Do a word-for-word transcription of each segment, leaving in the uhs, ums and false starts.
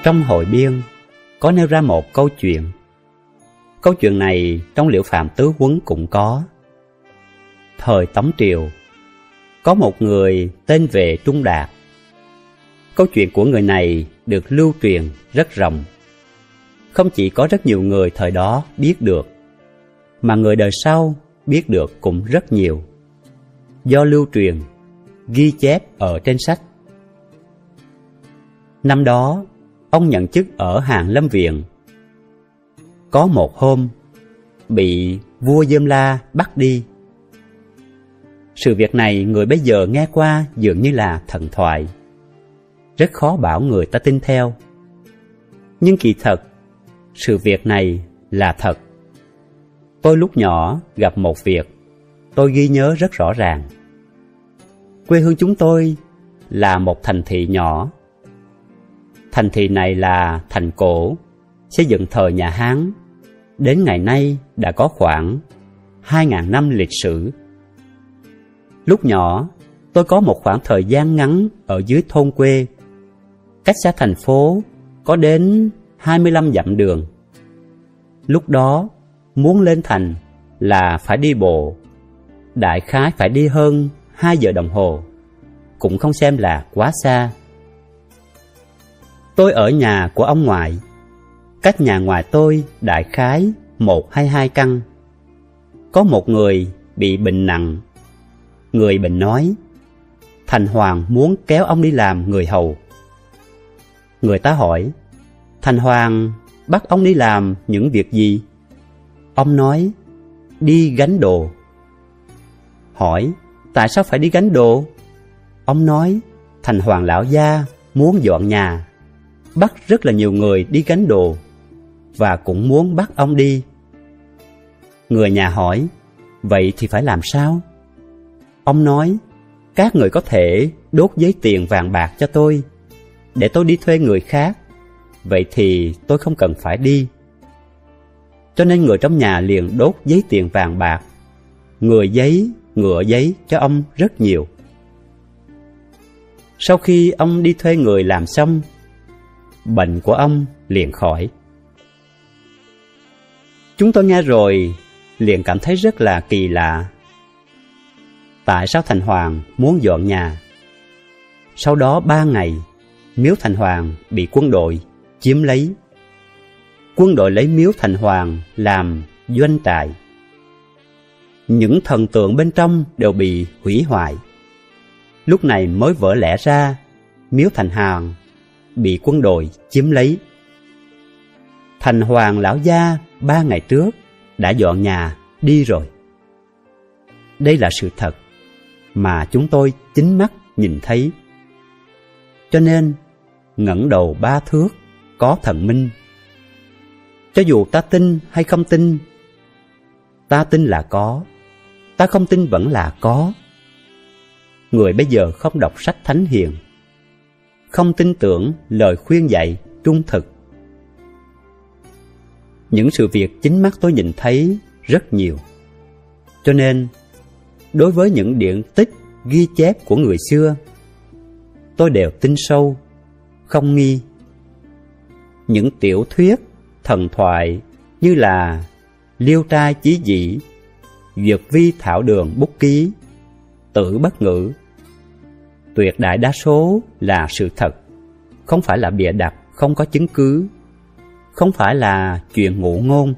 Trong Hội Biên có nêu ra một câu chuyện. Câu chuyện này trong Liễu Phạm Tứ Huấn cũng có. Thời Tống Triều, có một người tên Vệ Trung Đạt. Câu chuyện của người này được lưu truyền rất rộng. Không chỉ có rất nhiều người thời đó biết được, mà người đời sau biết được cũng rất nhiều, do lưu truyền, ghi chép ở trên sách. Năm đó, ông nhận chức ở Hàn Lâm Viện. Có một hôm, bị vua Dơm La bắt đi. Sự việc này người bây giờ nghe qua dường như là thần thoại, rất khó bảo người ta tin theo. Nhưng kỳ thật, sự việc này là thật. Tôi lúc nhỏ gặp một việc, tôi ghi nhớ rất rõ ràng. Quê hương chúng tôi là một thành thị nhỏ. Thành thị này là thành cổ, xây dựng thời nhà Hán, đến ngày nay đã có khoảng hai nghìn năm lịch sử. Lúc nhỏ, tôi có một khoảng thời gian ngắn ở dưới thôn quê, cách xa thành phố có đến hai mươi lăm dặm đường. Lúc đó, muốn lên thành là phải đi bộ, đại khái phải đi hơn hai giờ đồng hồ, cũng không xem là quá xa. Tôi ở nhà của ông ngoại, cách nhà ngoài tôi đại khái một hay hai căn. Có một người bị bệnh nặng. Người bệnh nói, Thành Hoàng muốn kéo ông đi làm người hầu. Người ta hỏi, Thành Hoàng bắt ông đi làm những việc gì? Ông nói, đi gánh đồ. Hỏi, tại sao phải đi gánh đồ? Ông nói, Thành Hoàng lão gia muốn dọn nhà, bắt rất là nhiều người đi gánh đồ, và cũng muốn bắt ông đi. Người nhà hỏi, vậy thì phải làm sao? Ông nói, các người có thể đốt giấy tiền vàng bạc cho tôi, để tôi đi thuê người khác, vậy thì tôi không cần phải đi. Cho nên người trong nhà liền đốt giấy tiền vàng bạc, người giấy, ngựa giấy cho ông rất nhiều. Sau khi ông đi thuê người làm xong, bệnh của ông liền khỏi. Chúng tôi nghe rồi liền cảm thấy rất là kỳ lạ. Tại sao Thành Hoàng muốn dọn nhà? Sau đó ba ngày, miếu Thành Hoàng bị quân đội chiếm lấy. Quân đội lấy miếu Thành Hoàng làm doanh trại. Những thần tượng bên trong đều bị hủy hoại. Lúc này mới vỡ lẽ ra miếu Thành Hoàng bị quân đội chiếm lấy. Thành Hoàng lão gia ba ngày trước đã dọn nhà đi rồi. Đây là sự thật mà chúng tôi chính mắt nhìn thấy. Cho nên ngẩng đầu ba thước có thần minh. Cho dù ta tin hay không tin, ta tin là có, ta không tin vẫn là có. Người bây giờ không đọc sách thánh hiền, không tin tưởng lời khuyên dạy trung thực. Những sự việc chính mắt tôi nhìn thấy rất nhiều. Cho nên, đối với những điển tích ghi chép của người xưa, tôi đều tin sâu, không nghi. Những tiểu thuyết, thần thoại như là Liêu Trai Chí Dĩ, Duyệt Vi Thảo Đường Bút Ký, Tử Bất Ngữ, tuyệt đại đa số là sự thật, không phải là bịa đặt, không có chứng cứ, không phải là chuyện ngụ ngôn.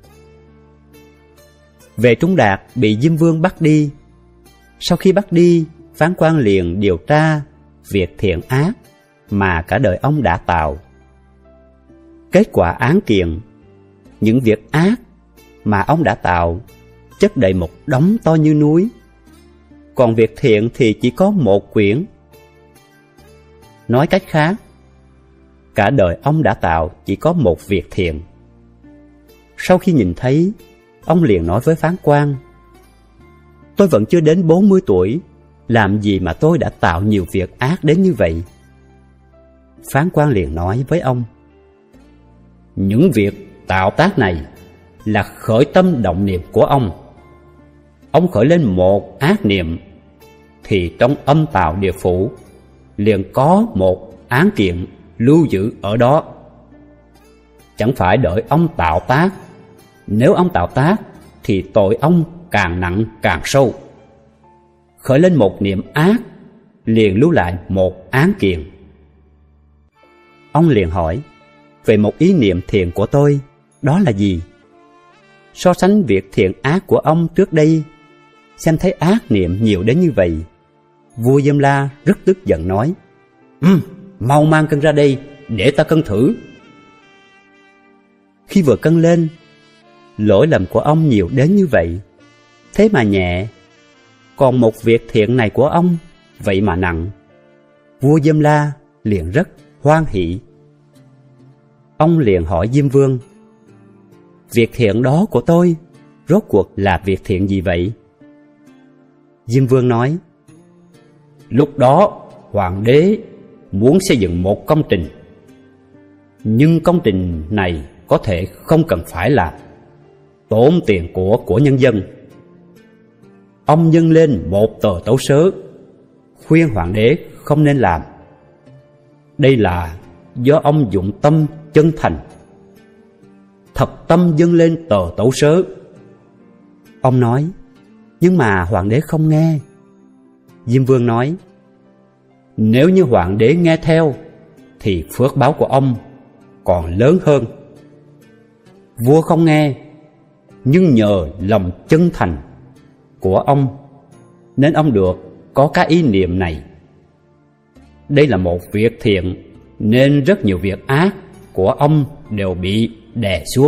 Vệ Trung Đạt bị Diêm Vương bắt đi. Sau khi bắt đi, phán quan liền điều tra việc thiện ác mà cả đời ông đã tạo. Kết quả án kiện, những việc ác mà ông đã tạo chất đầy một đống to như núi, còn việc thiện thì chỉ có một quyển. Nói cách khác, cả đời ông đã tạo chỉ có một việc thiện. Sau khi nhìn thấy, ông liền nói với phán quan, tôi vẫn chưa đến bốn mươi tuổi, làm gì mà tôi đã tạo nhiều việc ác đến như vậy? Phán quan liền nói với ông, những việc tạo tác này là khởi tâm động niệm của ông. Ông khởi lên một ác niệm, thì trong âm tào địa phủ liền có một án kiện lưu giữ ở đó. chẳng phải đợi ông tạo tác. Nếu ông tạo tác thì tội ông càng nặng càng sâu. Khởi lên một niệm ác, liền lưu lại một án kiện. Ông liền hỏi, về một ý niệm thiện của tôi, đó là gì? So sánh việc thiện ác của ông trước đây, xem thấy ác niệm nhiều đến như vậy, vua Diêm La rất tức giận nói, um, mau mang cân ra đây để ta cân thử. Khi vừa cân lên, lỗi lầm của ông nhiều đến như vậy, thế mà nhẹ, còn một việc thiện này của ông vậy mà nặng. Vua Diêm La liền rất hoan hỷ. Ông liền hỏi Diêm Vương, việc thiện đó của tôi rốt cuộc là việc thiện gì vậy? Diêm Vương nói, lúc đó hoàng đế muốn xây dựng một công trình, nhưng công trình này có thể không cần phải làm, tốn tiền của của nhân dân. Ông dâng lên một tờ tấu sớ, khuyên hoàng đế không nên làm. Đây là do ông dụng tâm chân thành, thật tâm dâng lên tờ tấu sớ. Ông nói, nhưng mà hoàng đế không nghe. Diêm Vương nói, nếu như hoàng đế nghe theo thì phước báo của ông còn lớn hơn. Vua không nghe, nhưng nhờ lòng chân thành của ông nên ông được có cái ý niệm này. Đây là một việc thiện, nên rất nhiều việc ác của ông đều bị đè xuống.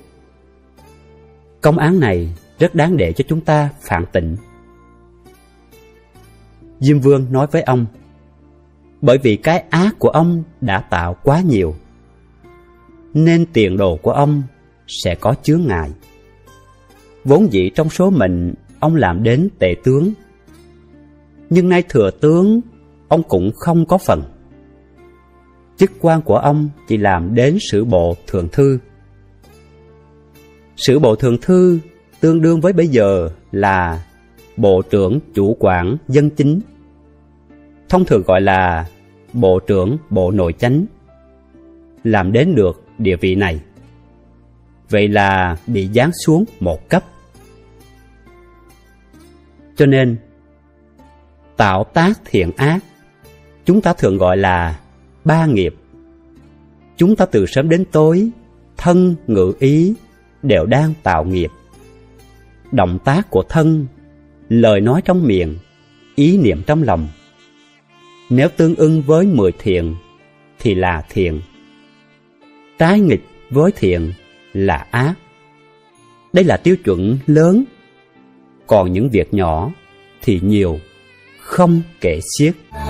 Công án này rất đáng để cho chúng ta phản tỉnh. Diêm Vương nói với ông, bởi vì cái ác của ông đã tạo quá nhiều, nên tiền đồ của ông sẽ có chướng ngại. Vốn dĩ trong số mệnh ông làm đến tể tướng, nhưng nay thừa tướng ông cũng không có phần. Chức quan của ông chỉ làm đến sử bộ thượng thư. Sử bộ thượng thư tương đương với bây giờ là bộ trưởng chủ quản dân chính, thông thường gọi là bộ trưởng bộ nội chánh. Làm đến được địa vị này, vậy là bị giáng xuống một cấp. Cho nên tạo tác thiện ác chúng ta thường gọi là ba nghiệp. Chúng ta từ sớm đến tối, thân ngữ ý đều đang tạo nghiệp. Động tác của thân, lời nói trong miệng, ý niệm trong lòng, nếu tương ưng với mười thiện thì là thiện, trái nghịch với thiện là ác. Đây là tiêu chuẩn lớn, còn những việc nhỏ thì nhiều, không kể xiết.